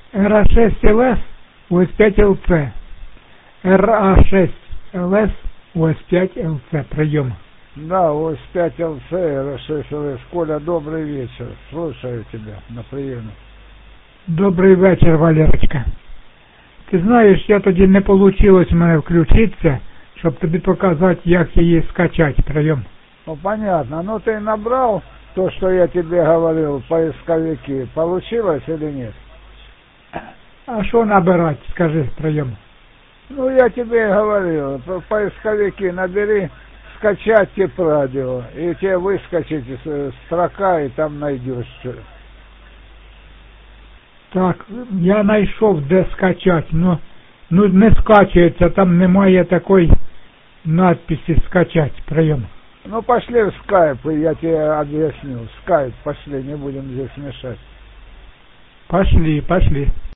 РА6ЛС УС5ЛЦ. РА6ЛС УС5ЛЦ. Прием. Да, УС5ЛЦ, РА6ЛС. Коля, добрый вечер. Слушаю тебя на приеме. Добрий вечір, Валерочка. Ти знаєш, я тоді не вийшло в мене включитися, щоб тобі показати, як її скачати. Прийом. Ну, понятно. Ну, ты набрал то, что я тебе говорил, поисковики. Получилось или нет? А що набирати, скажи, прийом. Ну, я тебе говорил, поисковики набери, скачать ТИП-радио, и тебе выскочит строка, и там найдешь что. Так, я знайшов, де скачати, ну не скачується, там немає такої надписи скачати. Прийом. Ну, пошли в скайп, и я тебе объясню. В скайп пошли, не будем здесь мешать. Пошли.